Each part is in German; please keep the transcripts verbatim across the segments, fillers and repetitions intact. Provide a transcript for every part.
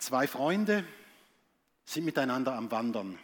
Zwei Freunde sind miteinander am Wandern.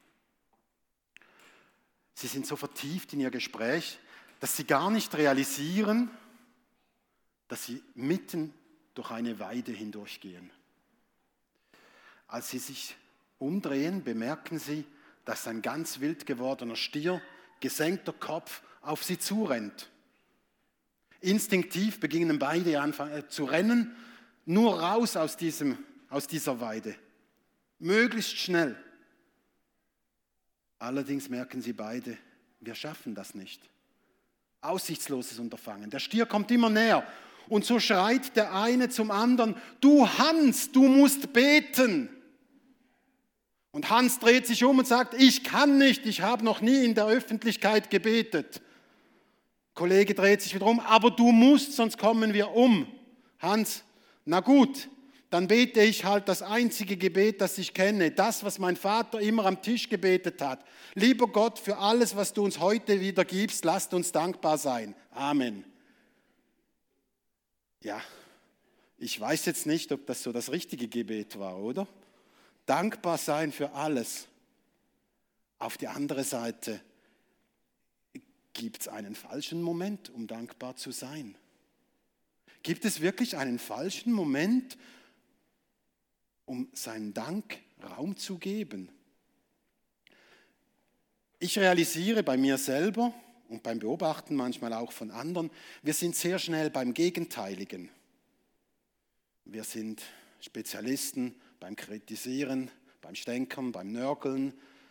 Sie sind so vertieft in ihr Gespräch, dass sie gar nicht realisieren, dass sie mitten durch eine Weide hindurchgehen. Als sie sich umdrehen, bemerken sie, dass ein ganz wild gewordener Stier, gesenkter Kopf, auf sie zurennt. Instinktiv beginnen beide anfangen zu rennen, nur raus aus, diesem, aus dieser Weide. Möglichst schnell. Allerdings merken sie beide, wir schaffen das nicht. Aussichtsloses Unterfangen. Der Stier kommt immer näher. Und so schreit der eine zum anderen, du Hans, du musst beten. Und Hans dreht sich um und sagt, ich kann nicht, ich habe noch nie in der Öffentlichkeit gebetet. Kollege dreht sich wieder um, aber du musst, sonst kommen wir um. Hans, na gut, dann bete ich halt das einzige Gebet, das ich kenne, das, was mein Vater immer am Tisch gebetet hat. Lieber Gott, für alles, was du uns heute wieder gibst, lasst uns dankbar sein. Amen. Ja, ich weiß jetzt nicht, ob das so das richtige Gebet war, oder? Dankbar sein für alles. Auf die andere Seite gibt es einen falschen Moment, um dankbar zu sein. Gibt es wirklich einen falschen Moment, um seinen Dank Raum zu geben? Ich realisiere bei mir selber und beim Beobachten manchmal auch von anderen, wir sind sehr schnell beim Gegenteiligen. Wir sind Spezialisten beim Kritisieren, beim Stänkern, beim Nörgeln,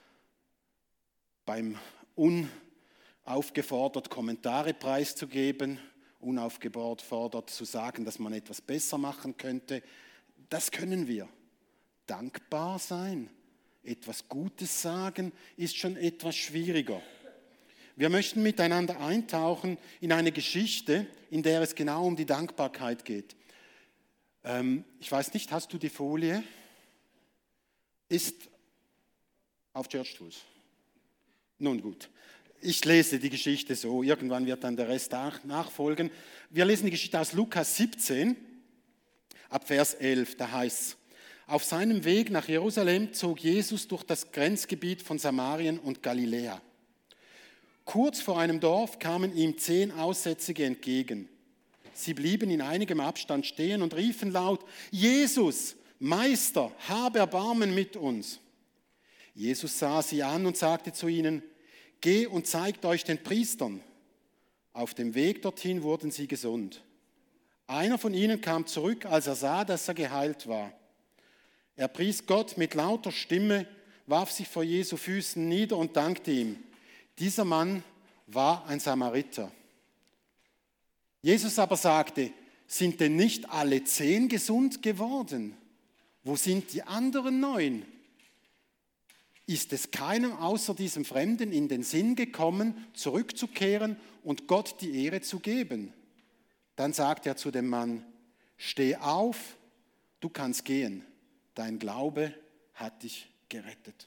beim unaufgefordert Kommentare preiszugeben, unaufgefordert zu sagen, dass man etwas besser machen könnte. Das können wir. Dankbar sein, etwas Gutes sagen, ist schon etwas schwieriger. Wir möchten miteinander eintauchen in eine Geschichte, in der es genau um die Dankbarkeit geht. Ähm, ich weiß nicht, hast du die Folie? Ist auf Church Tools. Nun gut, ich lese die Geschichte so, irgendwann wird dann der Rest nachfolgen. Wir lesen die Geschichte aus Lukas siebzehn, ab Vers elf, da heißt es: Auf seinem Weg nach Jerusalem zog Jesus durch das Grenzgebiet von Samarien und Galiläa. Kurz vor einem Dorf kamen ihm zehn Aussätzige entgegen. Sie blieben in einigem Abstand stehen und riefen laut: Jesus, Meister, hab Erbarmen mit uns. Jesus sah sie an und sagte zu ihnen: Geh und zeigt euch den Priestern. Auf dem Weg dorthin wurden sie gesund. Einer von ihnen kam zurück, als er sah, dass er geheilt war. Er pries Gott mit lauter Stimme, warf sich vor Jesu Füßen nieder und dankte ihm. Dieser Mann war ein Samariter. Jesus aber sagte: Sind denn nicht alle zehn gesund geworden? Wo sind die anderen neun? Ist es keinem außer diesem Fremden in den Sinn gekommen, zurückzukehren und Gott die Ehre zu geben? Dann sagt er zu dem Mann: Steh auf, du kannst gehen, dein Glaube hat dich gerettet.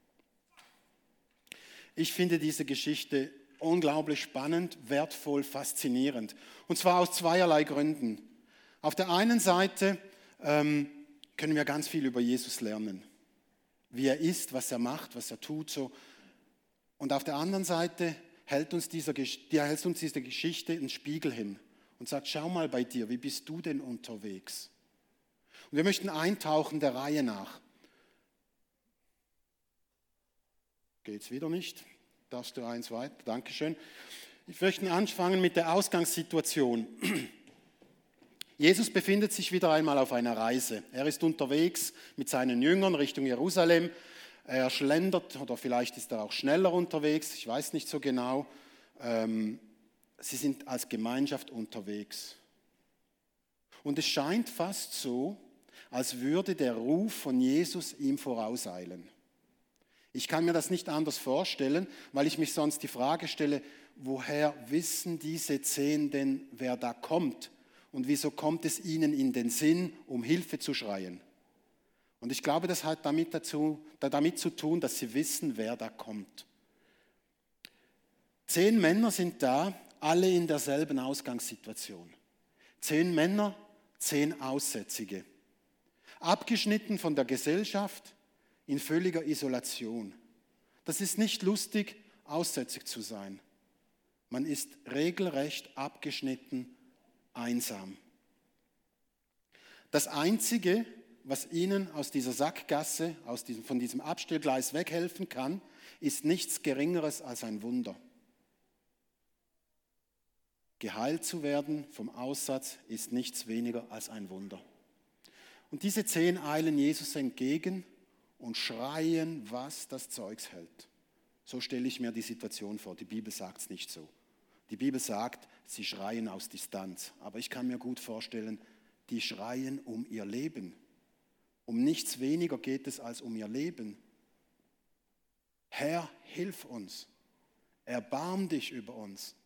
Ich finde diese Geschichte unglaublich spannend, wertvoll, faszinierend. Und zwar aus zweierlei Gründen. Auf der einen Seite ähm, können wir ganz viel über Jesus lernen. Wie er ist, was er macht, was er tut. So. Und auf der anderen Seite hält uns, dieser, hält uns diese Geschichte einen Spiegel hin und sagt: Schau mal bei dir, wie bist du denn unterwegs? Und wir möchten eintauchen der Reihe nach. Geht's wieder nicht? Darfst du eins weiter? Dankeschön. Ich möchte anfangen mit der Ausgangssituation. Jesus befindet sich wieder einmal auf einer Reise. Er ist unterwegs mit seinen Jüngern Richtung Jerusalem. Er schlendert, oder vielleicht ist er auch schneller unterwegs, ich weiß nicht so genau. Sie sind als Gemeinschaft unterwegs. Und es scheint fast so, als würde der Ruf von Jesus ihm vorauseilen. Ich kann mir das nicht anders vorstellen, weil ich mich sonst die Frage stelle: Woher wissen diese zehn denn, wer da kommt? Und wieso kommt es ihnen in den Sinn, um Hilfe zu schreien? Und ich glaube, das hat damit, dazu, damit zu tun, dass sie wissen, wer da kommt. Zehn Männer sind da, alle in derselben Ausgangssituation. Zehn Männer, zehn Aussätzige. abgeschnitten von der Gesellschaft, in völliger Isolation. Das ist nicht lustig, aussätzig zu sein. Man ist regelrecht abgeschnitten, einsam. Das Einzige, was ihnen aus dieser Sackgasse, aus diesem, von diesem Abstellgleis weghelfen kann, ist nichts Geringeres als ein Wunder. Geheilt zu werden vom Aussatz ist nichts weniger als ein Wunder. Und diese zehn eilen Jesus entgegen und schreien, was das Zeugs hält. So stelle ich mir die Situation vor. Die Bibel sagt es nicht so. Die Bibel sagt, sie schreien aus Distanz. Aber ich kann mir gut vorstellen, die schreien um ihr Leben. Um nichts weniger geht es als um ihr Leben. Herr, hilf uns. Erbarm dich über uns.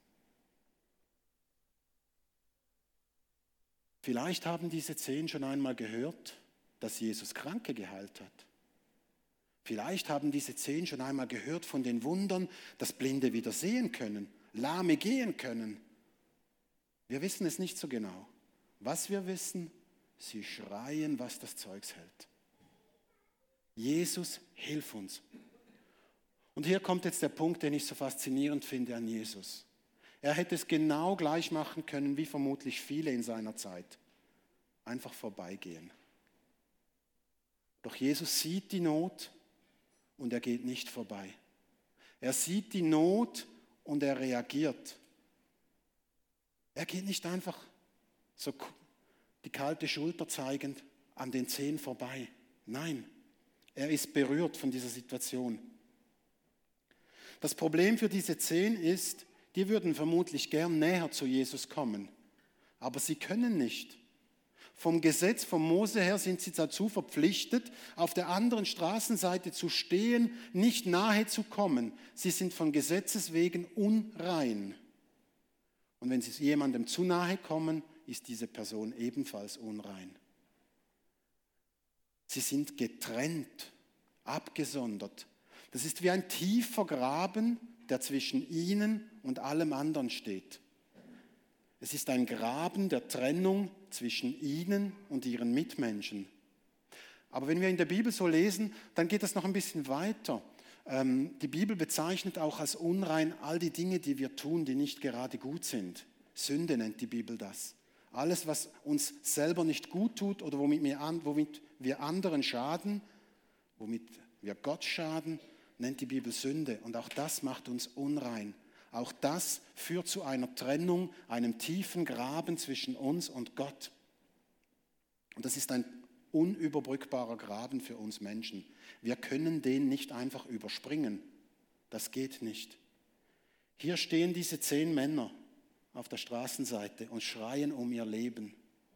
Vielleicht haben diese zehn schon einmal gehört, dass Jesus Kranke geheilt hat. Vielleicht haben diese zehn schon einmal gehört von den Wundern, dass Blinde wieder sehen können, Lahme gehen können. Wir wissen es nicht so genau. Was wir wissen, sie schreien, was das Zeugs hält. Jesus, hilf uns. Und hier kommt jetzt der Punkt, den ich so faszinierend finde an Jesus. Er hätte es genau gleich machen können, wie vermutlich viele in seiner Zeit. Einfach vorbeigehen. Doch Jesus sieht die Not und er geht nicht vorbei. Er sieht die Not und er reagiert. Er geht nicht einfach so die kalte Schulter zeigend an den Zehen vorbei. Nein, er ist berührt von dieser Situation. Das Problem für diese Zehn ist, die würden vermutlich gern näher zu Jesus kommen, aber sie können nicht. Vom Gesetz, vom Mose her sind sie dazu verpflichtet, auf der anderen Straßenseite zu stehen, nicht nahe zu kommen. Sie sind von Gesetzes wegen unrein. Und wenn sie jemandem zu nahe kommen, ist diese Person ebenfalls unrein. Sie sind getrennt, abgesondert. Das ist wie ein tiefer Graben, der zwischen ihnen und allem anderen steht. Es ist ein Graben der Trennung zwischen ihnen und ihren Mitmenschen. Aber wenn wir in der Bibel so lesen, dann geht das noch ein bisschen weiter. Ähm, die Bibel bezeichnet auch als unrein all die Dinge, die wir tun, die nicht gerade gut sind. Sünde nennt die Bibel das. Alles, was uns selber nicht gut tut oder womit wir, an, womit wir anderen schaden, womit wir Gott schaden, nennt die Bibel Sünde. Und auch das macht uns unrein. Auch das führt zu einer Trennung, einem tiefen Graben zwischen uns und Gott. Und das ist ein unüberbrückbarer Graben für uns Menschen. Wir können den nicht einfach überspringen. Das geht nicht. Hier stehen diese zehn Männer auf der Straßenseite und schreien um ihr Leben.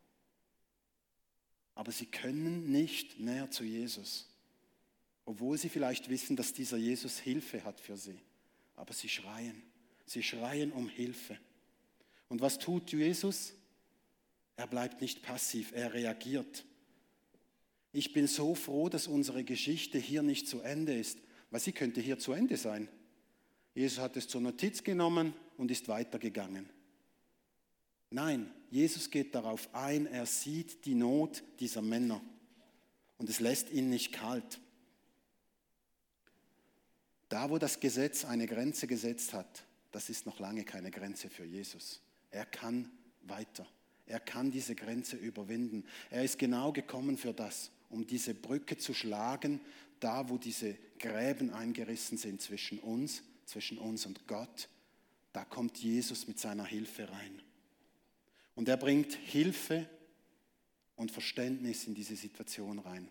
Aber sie können nicht näher zu Jesus, obwohl sie vielleicht wissen, dass dieser Jesus Hilfe hat für sie. Aber sie schreien. Sie schreien um Hilfe. Und was tut Jesus? Er bleibt nicht passiv, er reagiert. Ich bin so froh, dass unsere Geschichte hier nicht zu Ende ist, weil sie könnte hier zu Ende sein. Jesus hat es zur Notiz genommen und ist weitergegangen. Nein, Jesus geht darauf ein, er sieht die Not dieser Männer und es lässt ihn nicht kalt. Da, wo das Gesetz eine Grenze gesetzt hat, das ist noch lange keine Grenze für Jesus. Er kann weiter. Er kann diese Grenze überwinden. Er ist genau gekommen für das, um diese Brücke zu schlagen, da, wo diese Gräben eingerissen sind zwischen uns, zwischen uns und Gott. Da kommt Jesus mit seiner Hilfe rein. Und er bringt Hilfe und Verständnis in diese Situation rein.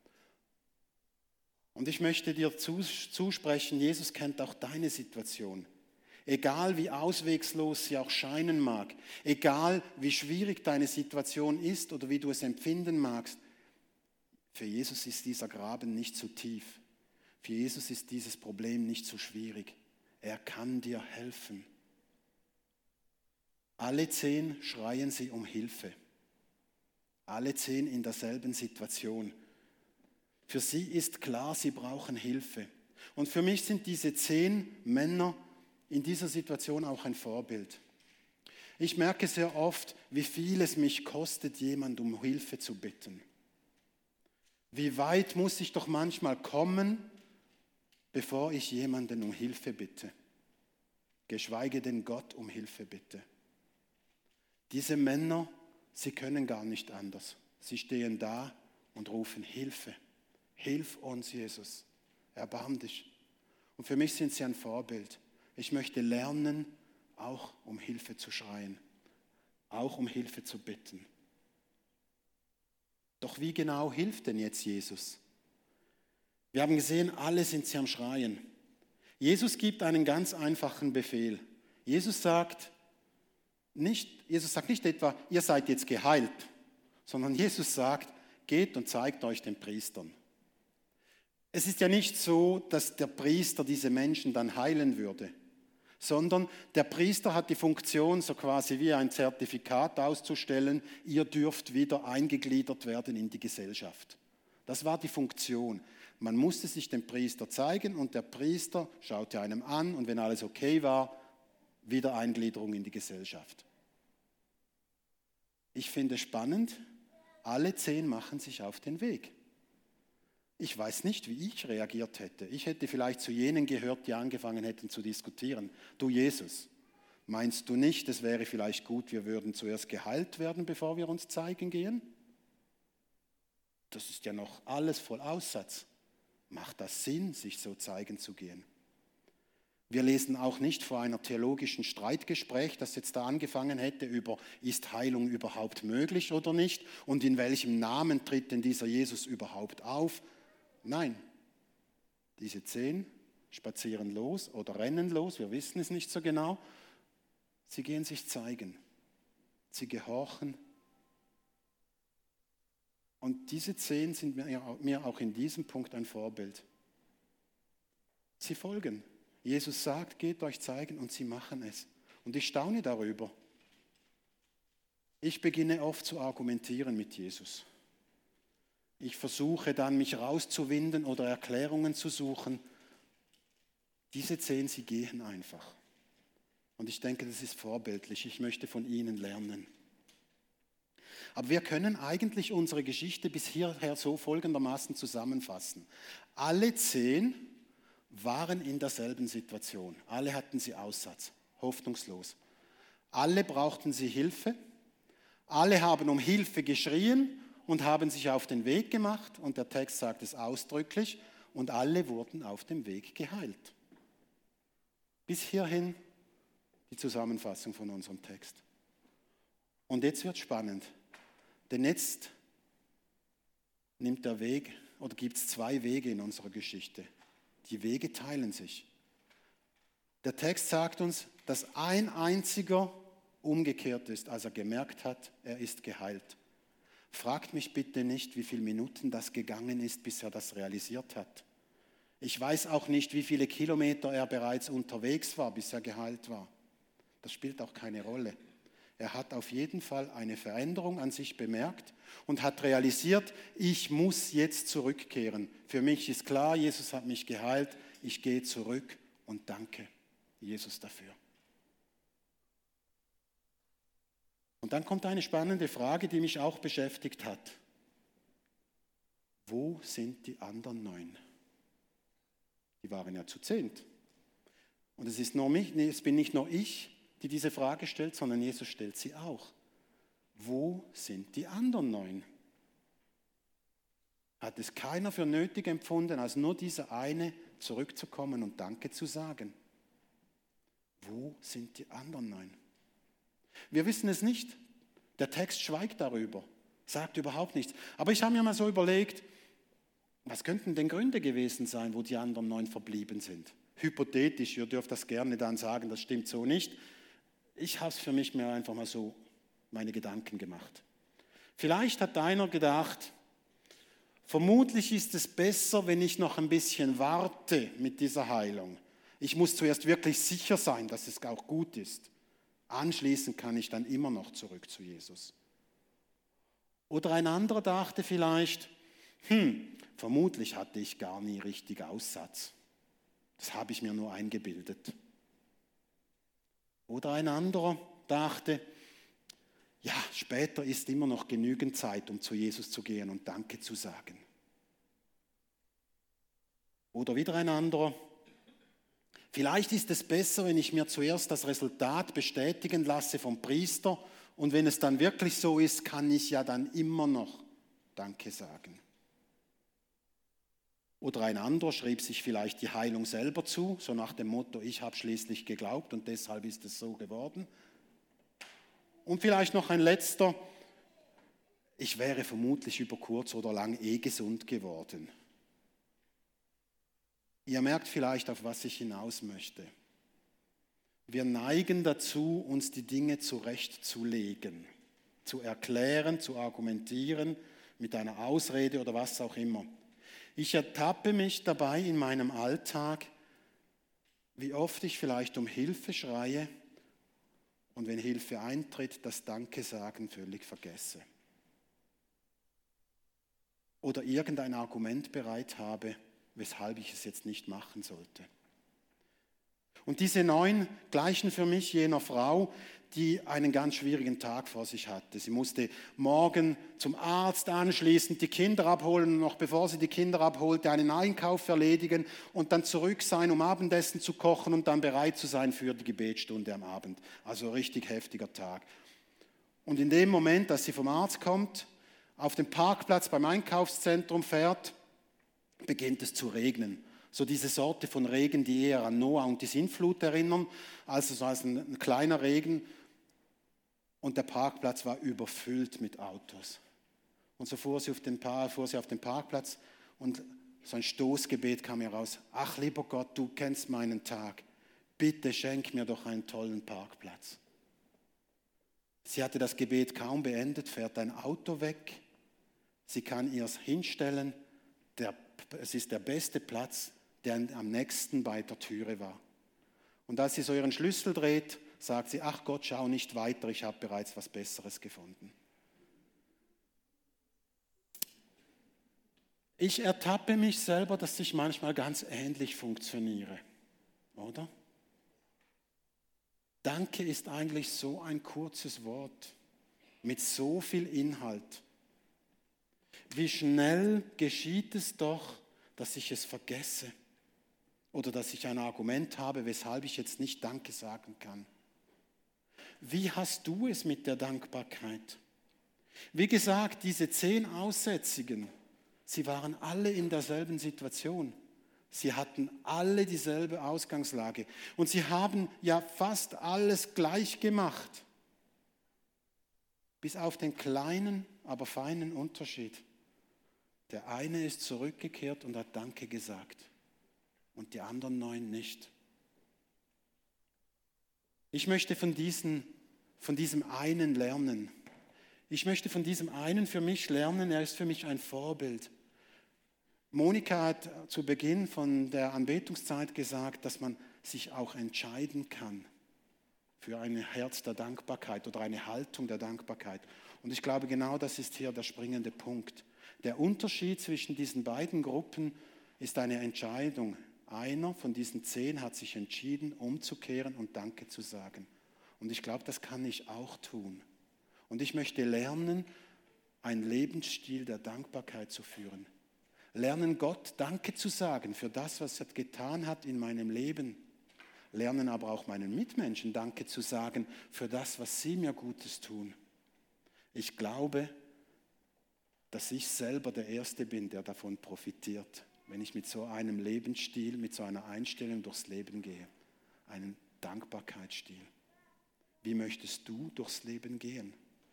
Und ich möchte dir zusprechen, Jesus kennt auch deine Situation. Egal wie auswegslos sie auch scheinen mag, egal wie schwierig deine Situation ist oder wie du es empfinden magst, für Jesus ist dieser Graben nicht zu tief. Für Jesus ist dieses Problem nicht zu schwierig. Er kann dir helfen. Alle zehn schreien sie um Hilfe. Alle zehn in derselben Situation. Für sie ist klar, sie brauchen Hilfe. Und für mich sind diese zehn Männer in dieser Situation auch ein Vorbild. Ich merke sehr oft, wie viel es mich kostet, jemand um Hilfe zu bitten. Wie weit muss ich doch manchmal kommen, bevor ich jemanden um Hilfe bitte? Geschweige denn Gott um Hilfe bitte. Diese Männer, sie können gar nicht anders. Sie stehen da und rufen Hilfe. Hilf uns, Jesus. Erbarm dich. Und für mich sind sie ein Vorbild. Ich möchte lernen, auch um Hilfe zu schreien, auch um Hilfe zu bitten. Doch wie genau hilft denn jetzt Jesus? Wir haben gesehen, alle sind sie am Schreien. Jesus gibt einen ganz einfachen Befehl. Jesus sagt nicht, Jesus sagt nicht etwa, ihr seid jetzt geheilt, sondern Jesus sagt, geht und zeigt euch den Priestern. Es ist ja nicht so, dass der Priester diese Menschen dann heilen würde, sondern der Priester hat die Funktion, so quasi wie ein Zertifikat auszustellen, ihr dürft wieder eingegliedert werden in die Gesellschaft. Das war die Funktion. Man musste sich dem Priester zeigen und der Priester schaute einem an und wenn alles okay war, wieder Eingliederung in die Gesellschaft. Ich finde spannend, alle zehn machen sich auf den Weg. Ich weiß nicht, wie ich reagiert hätte. Ich hätte vielleicht zu jenen gehört, die angefangen hätten zu diskutieren. Du Jesus, meinst du nicht, es wäre vielleicht gut, wir würden zuerst geheilt werden, bevor wir uns zeigen gehen? Das ist ja noch alles voll Aussatz. Macht das Sinn, sich so zeigen zu gehen? Wir lesen auch nicht vor einer theologischen Streitgespräch, das jetzt da angefangen hätte über, ist Heilung überhaupt möglich oder nicht und in welchem Namen tritt denn dieser Jesus überhaupt auf? Nein, diese zehn spazieren los oder rennen los, wir wissen es nicht so genau. Sie gehen sich zeigen, sie gehorchen. Und diese zehn sind mir auch in diesem Punkt ein Vorbild. Sie folgen. Jesus sagt, geht euch zeigen und sie machen es. Und ich staune darüber. Ich beginne oft zu argumentieren mit Jesus. Ich versuche dann, mich rauszuwinden oder Erklärungen zu suchen. Diese zehn, sie gehen einfach. Und ich denke, das ist vorbildlich. Ich möchte von ihnen lernen. Aber wir können eigentlich unsere Geschichte bis hierher so folgendermaßen zusammenfassen. Alle zehn waren in derselben Situation. Alle hatten sie Aussatz, hoffnungslos. Alle brauchten sie Hilfe. Alle haben um Hilfe geschrien und haben sich auf den Weg gemacht. Und der Text sagt es ausdrücklich. Und alle wurden auf dem Weg geheilt. Bis hierhin die Zusammenfassung von unserem Text. Und jetzt wird es spannend. Denn jetzt nimmt der Weg, oder gibt es zwei Wege in unserer Geschichte. Die Wege teilen sich. Der Text sagt uns, dass ein einziger umgekehrt ist, als er gemerkt hat, er ist geheilt. Fragt mich bitte nicht, wie viele Minuten das gegangen ist, bis er das realisiert hat. Ich weiß auch nicht, wie viele Kilometer er bereits unterwegs war, bis er geheilt war. Das spielt auch keine Rolle. Er hat auf jeden Fall eine Veränderung an sich bemerkt und hat realisiert, ich muss jetzt zurückkehren. Für mich ist klar, Jesus hat mich geheilt, ich gehe zurück und danke Jesus dafür. Und dann kommt eine spannende Frage, die mich auch beschäftigt hat. Wo sind die anderen neun? Die waren ja zu zehnt. Und es ist nur mich, es bin nicht nur ich, die diese Frage stellt, sondern Jesus stellt sie auch. Wo sind die anderen neun? Hat es keiner für nötig empfunden, als nur dieser eine zurückzukommen und Danke zu sagen? Wo sind die anderen neun? Wir wissen es nicht. Der Text schweigt darüber, sagt überhaupt nichts. Aber ich habe mir mal so überlegt, was könnten denn Gründe gewesen sein, wo die anderen neun verblieben sind? Hypothetisch, ihr dürft das gerne dann sagen, das stimmt so nicht. Ich habe es für mich mir einfach mal so meine Gedanken gemacht. Vielleicht hat einer gedacht, vermutlich ist es besser, wenn ich noch ein bisschen warte mit dieser Heilung. Ich muss zuerst wirklich sicher sein, dass es auch gut ist. Anschließend kann ich dann immer noch zurück zu Jesus. Oder ein anderer dachte vielleicht, hm, vermutlich hatte ich gar nie richtig Aussatz. Das habe ich mir nur eingebildet. Oder ein anderer dachte, ja, später ist immer noch genügend Zeit, um zu Jesus zu gehen und Danke zu sagen. Oder wieder ein anderer: Vielleicht ist es besser, wenn ich mir zuerst das Resultat bestätigen lasse vom Priester und wenn es dann wirklich so ist, kann ich ja dann immer noch Danke sagen. Oder ein anderer schrieb sich vielleicht die Heilung selber zu, so nach dem Motto: Ich habe schließlich geglaubt und deshalb ist es so geworden. Und vielleicht noch ein letzter: Ich wäre vermutlich über kurz oder lang eh gesund geworden. Ihr merkt vielleicht, auf was ich hinaus möchte. Wir neigen dazu, uns die Dinge zurechtzulegen, zu erklären, zu argumentieren, mit einer Ausrede oder was auch immer. Ich ertappe mich dabei in meinem Alltag, wie oft ich vielleicht um Hilfe schreie und wenn Hilfe eintritt, das Danke sagen völlig vergesse. Oder irgendein Argument bereit habe, weshalb ich es jetzt nicht machen sollte. Und diese neun gleichen für mich jener Frau, die einen ganz schwierigen Tag vor sich hatte. Sie musste morgen zum Arzt, anschließend die Kinder abholen und noch bevor sie die Kinder abholte, einen Einkauf erledigen und dann zurück sein, um Abendessen zu kochen und dann bereit zu sein für die Gebetsstunde am Abend. Also richtig heftiger Tag. Und in dem Moment, dass sie vom Arzt kommt, auf den Parkplatz beim Einkaufszentrum fährt, beginnt es zu regnen. So diese Sorte von Regen, die eher an Noah und die Sintflut erinnern, also so als ein, ein kleiner Regen. Und der Parkplatz war überfüllt mit Autos. Und so fuhr sie auf den, fuhr sie auf den Parkplatz und so ein Stoßgebet kam heraus: Ach lieber Gott, du kennst meinen Tag, bitte schenk mir doch einen tollen Parkplatz. Sie hatte das Gebet kaum beendet, fährt ein Auto weg, sie kann ihrs hinstellen, der, es ist der beste Platz, der am nächsten bei der Türe war. Und als sie so ihren Schlüssel dreht, sagt sie: Ach Gott, schau nicht weiter, ich habe bereits was Besseres gefunden. Ich ertappe mich selber, dass ich manchmal ganz ähnlich funktioniere, oder? Danke ist eigentlich so ein kurzes Wort mit so viel Inhalt. Wie schnell geschieht es doch, dass ich es vergesse oder dass ich ein Argument habe, weshalb ich jetzt nicht Danke sagen kann. Wie hast du es mit der Dankbarkeit? Wie gesagt, diese zehn Aussätzigen, sie waren alle in derselben Situation. Sie hatten alle dieselbe Ausgangslage und sie haben ja fast alles gleich gemacht, bis auf den kleinen, aber feinen Unterschied. Der eine ist zurückgekehrt und hat Danke gesagt und die anderen neun nicht. Ich möchte von, diesen, von diesem einen lernen. Ich möchte von diesem einen für mich lernen, er ist für mich ein Vorbild. Monika hat zu Beginn von der Anbetungszeit gesagt, dass man sich auch entscheiden kann für ein Herz der Dankbarkeit oder eine Haltung der Dankbarkeit. Und ich glaube, genau das ist hier der springende Punkt. Der Unterschied zwischen diesen beiden Gruppen ist eine Entscheidung. Einer von diesen zehn hat sich entschieden, umzukehren und Danke zu sagen. Und ich glaube, das kann ich auch tun. Und ich möchte lernen, einen Lebensstil der Dankbarkeit zu führen. Lernen, Gott Danke zu sagen für das, was er getan hat in meinem Leben. Lernen aber auch meinen Mitmenschen Danke zu sagen für das, was sie mir Gutes tun. Ich glaube, dass ich selber der Erste bin, der davon profitiert, wenn ich mit so einem Lebensstil, mit so einer Einstellung durchs Leben gehe. Einen Dankbarkeitsstil. Wie möchtest du durchs Leben gehen?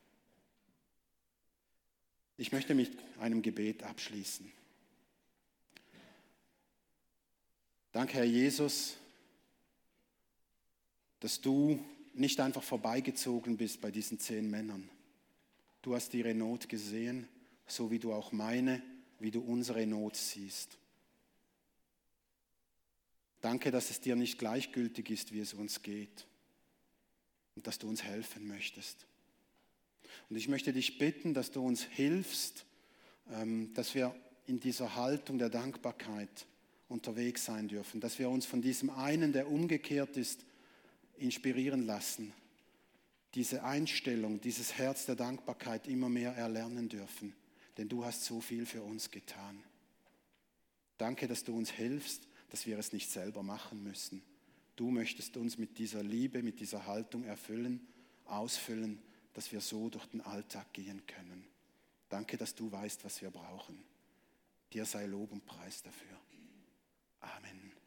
Ich möchte mit einem Gebet abschließen. Danke, Herr Jesus, dass du nicht einfach vorbeigezogen bist bei diesen zehn Männern. Du hast ihre Not gesehen, so wie du auch meine, wie du unsere Not siehst. Danke, dass es dir nicht gleichgültig ist, wie es uns geht und dass du uns helfen möchtest. Und ich möchte dich bitten, dass du uns hilfst, dass wir in dieser Haltung der Dankbarkeit unterwegs sein dürfen, dass wir uns von diesem einen, der umgekehrt ist, inspirieren lassen, diese Einstellung, dieses Herz der Dankbarkeit immer mehr erlernen dürfen, denn du hast so viel für uns getan. Danke, dass du uns hilfst, dass wir es nicht selber machen müssen. Du möchtest uns mit dieser Liebe, mit dieser Haltung erfüllen, ausfüllen, dass wir so durch den Alltag gehen können. Danke, dass du weißt, was wir brauchen. Dir sei Lob und Preis dafür. Amen.